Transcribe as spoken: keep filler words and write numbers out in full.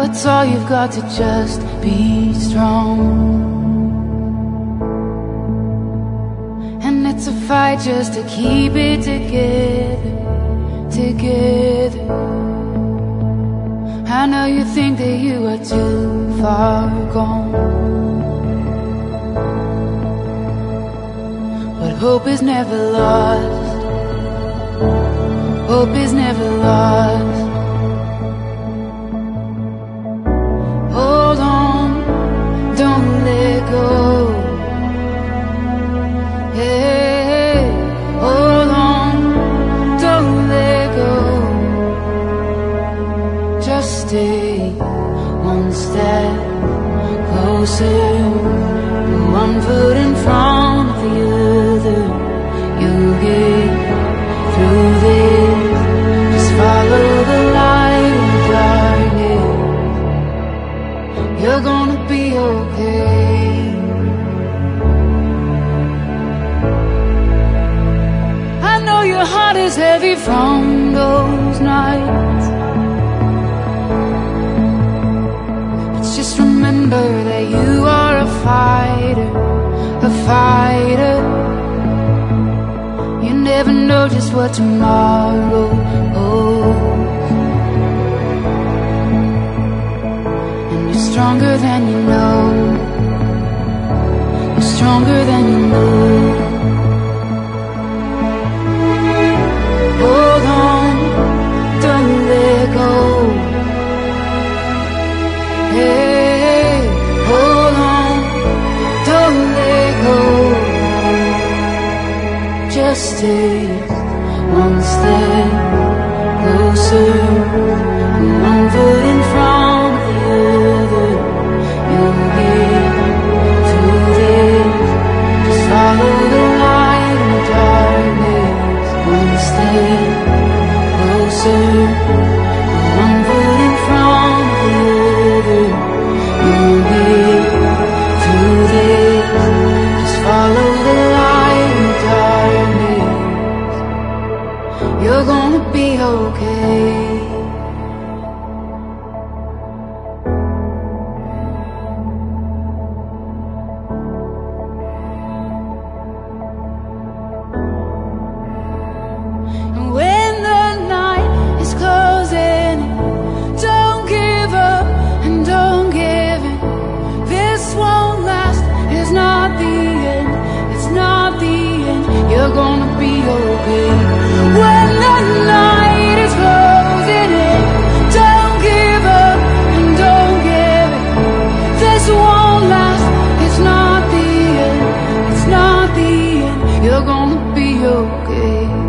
it's all you've got to just be strong. And it's a fight just to keep it together, together. I know you think that you are too far gone, but hope is never lost. Hope is never lost. Hold on, don't let go. Hey, hold on, don't let go. Just stay one step closer, one foot in front of the other. You'll get through this. Just follow the light in the darkness. You're gonna be okay. I know your heart is heavy from those nights, but just remember that you are a fighter, a fighter. You never know just what tomorrow holds, and you're stronger than you know. You're stronger than you know. Hold on, don't let go. Hey, hold on, don't let go. Just stay one step closer, one foot in front of the other. You'll get through this. Just follow the light in the darkness. One step closer, one foot in front of the other. You'll get through this. Just follow the light in the darkness. You're gonna be okay. And when the night is closing, don't give up and don't give in. This won't last, it's not the end, it's not the end. You're gonna be okay. When the night is closing in, don't give up and don't give in. This won't last, it's not the end, it's not the end. You're gonna be okay.